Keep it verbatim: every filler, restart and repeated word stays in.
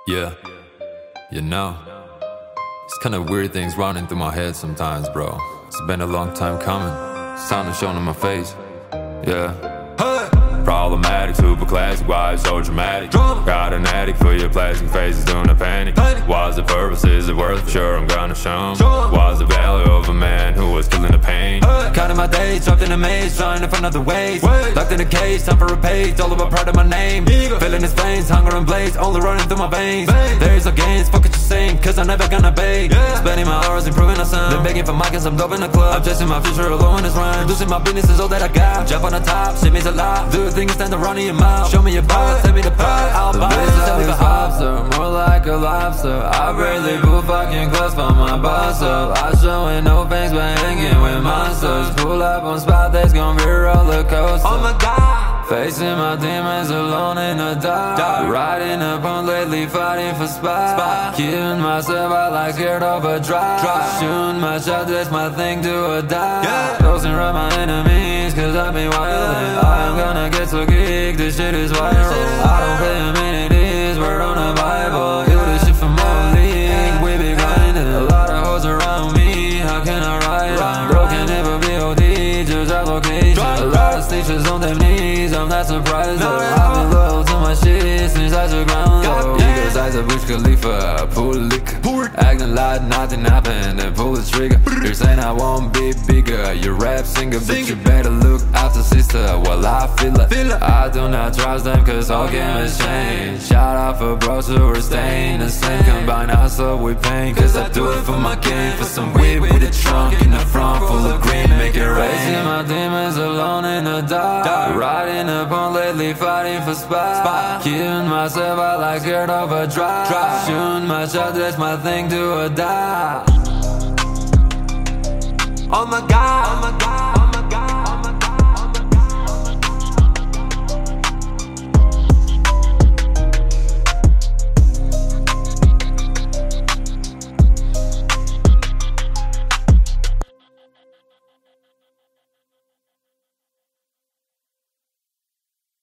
Yeah, you know, it's kinda weird things running through my head sometimes, bro. It's been a long time coming. It's time to show them my face. Yeah. Hey. Problematic, super classic, why it's so dramatic? Drama. Got an addict for your plastic faces doing a panic. panic. What's the purpose? Is it worth it? Sure, I'm gonna show 'em. Sure. What's the value of a man who was killing the pain? Hey. Counting my days, trapped in a maze, trying to find other ways. Wait. Locked in a cage, time for a page, all about pride of my name. Eagle. Feeling his veins, hunger and blaze, only running through my veins. Vein. There's no gains, fuck what you're saying, cause I'm never gonna beg. Yeah. Spending my hours improving the sound. Been begging for my cause I'm dope in the club. I'm chasing my future alone in this rhyme. Losing my business is all that I got. Jump on the top, shit means a lot. Do a thing and stand to run in your mouth. Show me your power, tell me the power. I'll buy it, tell me the lobster, more like a lobster. I barely put fucking clothes for my boss up. I showing no face but hanging with monsters. Pull up on spot, that's gonna be a roller coaster. Oh my god. Facing my demons alone in the dark. dark. Riding up on lately, fighting for spots. Spot. Killing myself, I like scared of a drop. drop. Shooting my shot, that's my thing to a die. Yeah. Closing around my enemies, cause I've been wildin'. I am gonna get so geek, this shit is viral. I don't play a minute, this word on the Bible. You this shit from my league, we be grinding. A lot of hoes around me, how can I ride? I'm broken, never B O D, just our location. A lot of stitches on them knees, I'm not surprised though. I've been loyal to my shit since I took ground though. Eagles eyes of Burj Khalifa, pull the liquor. Acting like nothing happened and pull the trigger. You're saying I won't be bigger, you rap singer, but you better look after sister while I feel it. I do not trust them cause all game has changed. Shout out for bros who are staying the same. Combine hustle with pain cause I do it for my game. For some weed with a trunk in the front full of green, make it rain. Facing my demons alone in the dark. Riding up on lately, fighting for spots. Killing myself, I like scared of a drop. Shooting my shot, that's my thing to a die. Oh my god, oh my god.